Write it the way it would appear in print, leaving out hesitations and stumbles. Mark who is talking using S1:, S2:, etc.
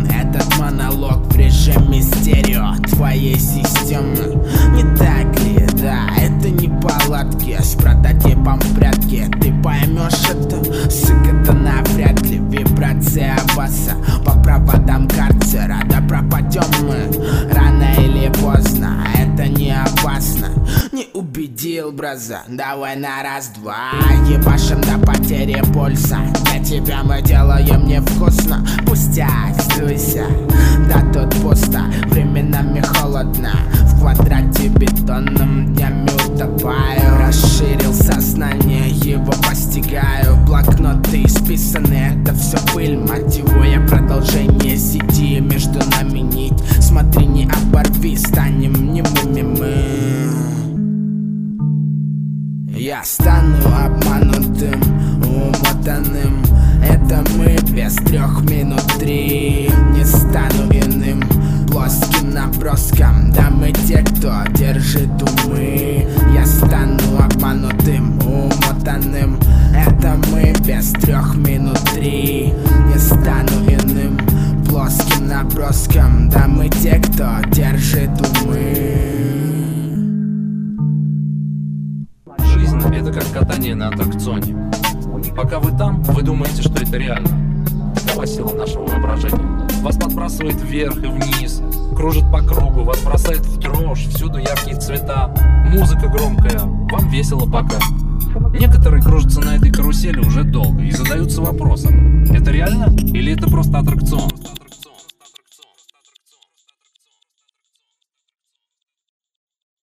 S1: Этот монолог в режиме стерео твоей системы. Не так ли, да, это не палатки с прототипом в прятки. Ты поймешь это, сука, это навряд ли. Вибрация баса по проводам карцера. Да пропадем мы рано или поздно, это не опасно. Не убедил, браза, давай на раз-два. Ебашим до потери пульса. Для тебя мы делаем невкусно. Пустяк, сдуйся, да тут пусто. Временами холодно, в квадрате бетонном днями утопаю. Расширил сознание, его постигаю. Блокноты исписаны, это все пыль, мотивуя продолжение сети. Между нами нить, смотри, не оборви, станем немыми мы. Я стану обманутым, умотанным. Это мы без 3 минут 3. Не стану иным, плоским наброском. Да мы те, кто держит умы. Я стану обманутым, умотанным. Это мы без 3 минут 3. Не стану иным, плоским наброском. Да мы те, кто держит умы.
S2: Это как катание на аттракционе. Пока вы там, вы думаете, что это реально. Такова сила нашего воображения. Вас подбрасывает вверх и вниз, кружит по кругу, вас бросает в дрожь, всюду яркие цвета, музыка громкая, вам весело пока. Некоторые кружатся на этой карусели уже долго и задаются вопросом: это реально или это просто аттракцион?